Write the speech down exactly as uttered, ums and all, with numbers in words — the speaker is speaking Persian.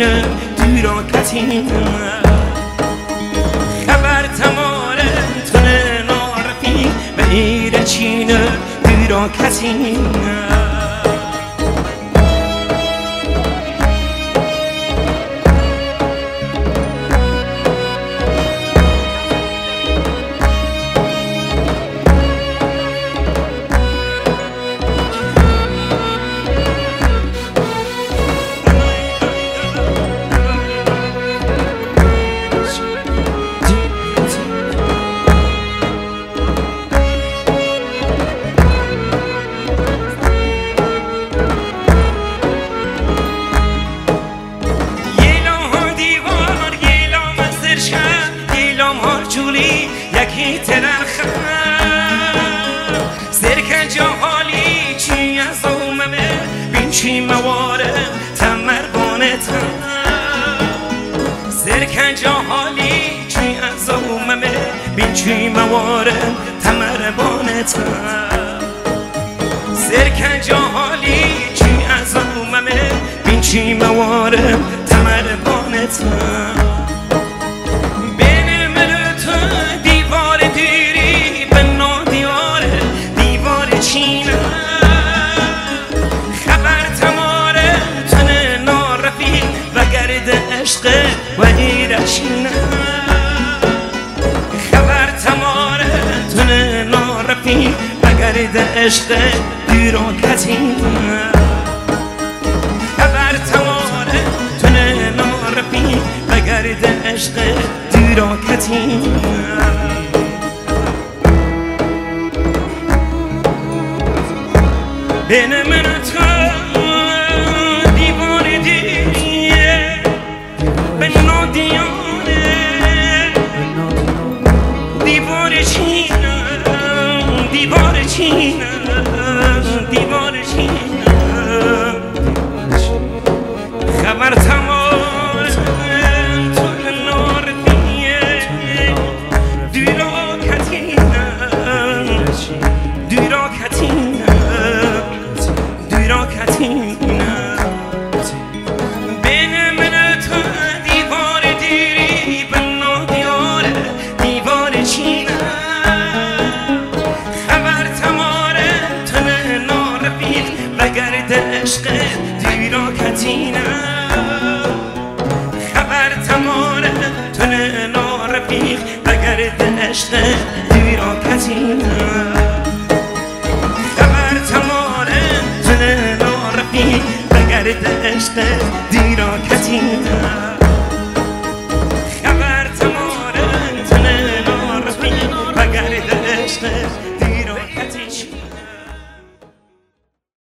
چینه دیرا کتینه خبر تماره تنه نارفی به ایره چینه دیرا کتینه یکی ترخم زرکن جاهالی چی از اوممه بین چی مواره تمر بانتم زرکن جاهالی چی از اوممه بین چی مواره تمر بانتم زرکن جاهالی چی از اوممه بین چی مواره تمر بانتم عشق و ایرشینه خبر تماره تنه نارفی و گرد عشق دیرا کتینه خبر تماره تنه نارفی و گرد عشق دیرا کتینه بین من تو دیوار چینه دیوار چینه خبر تمام تو نارفیه دیرا کتینه دیرا کتینه دیرا کتینه بین من تو دیوار دیری بنا دیاره دیوار چینه عشق دیرا کتینه خبر تماره تنه نارفیق و گرد عشق